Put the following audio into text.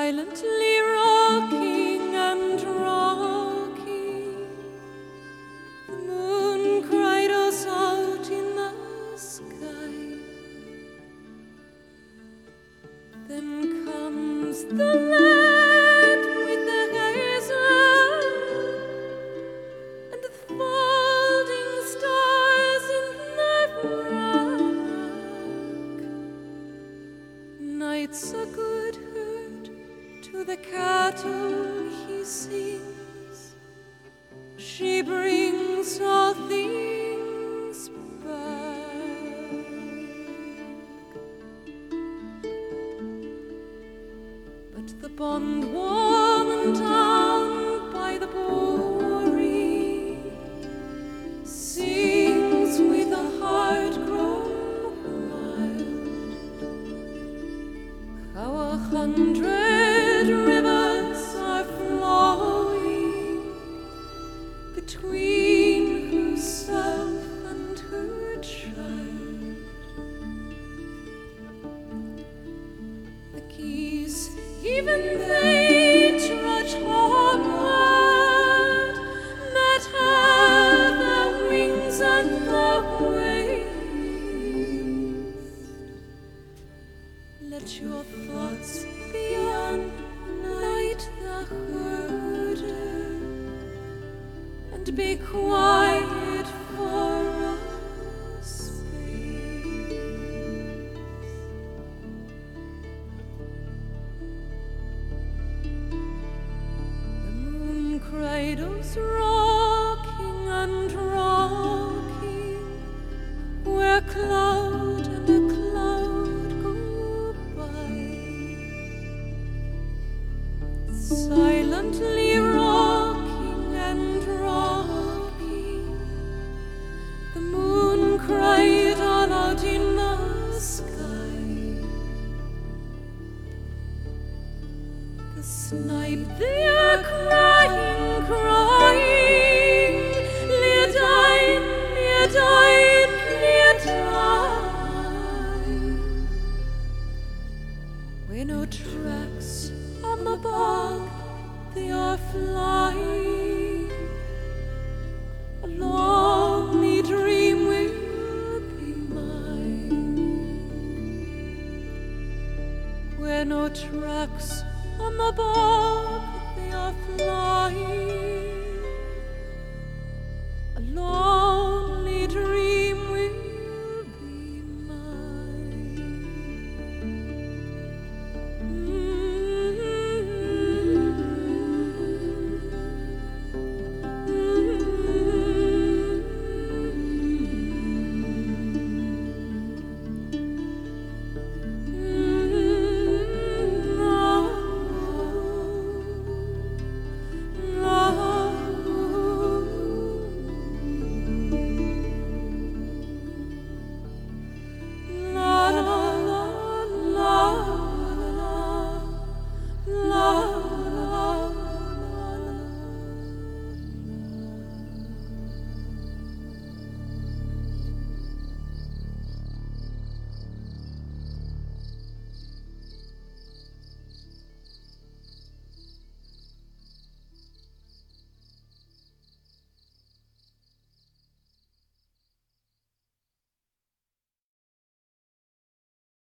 silently rocking and rocking. The moon cradles out in the sky. Then comes the lad with the hazel and the folding stars in the rock. Night's a good herd, to the cattle he sings. She brings all things back. But the bondwoman down by the brewery sings with a heart grown wild. How 100 rivers are flowing between herself and her child. The geese, even they trudge homeward, that have their wings at the waist. Let your thoughts be on Night the herder, and be quiet for a space. The moon cradles rocking and rocking, where cloud and a cloud go by. Silently rocking and rocking, the moon cradle out in the sky. The snipe, they are crying, crying, Leodine, Leodine, Leodine. Where no tracks on the bog, they are flying. A lonely dream will be mine. Where no tracks on the bog, they are flying.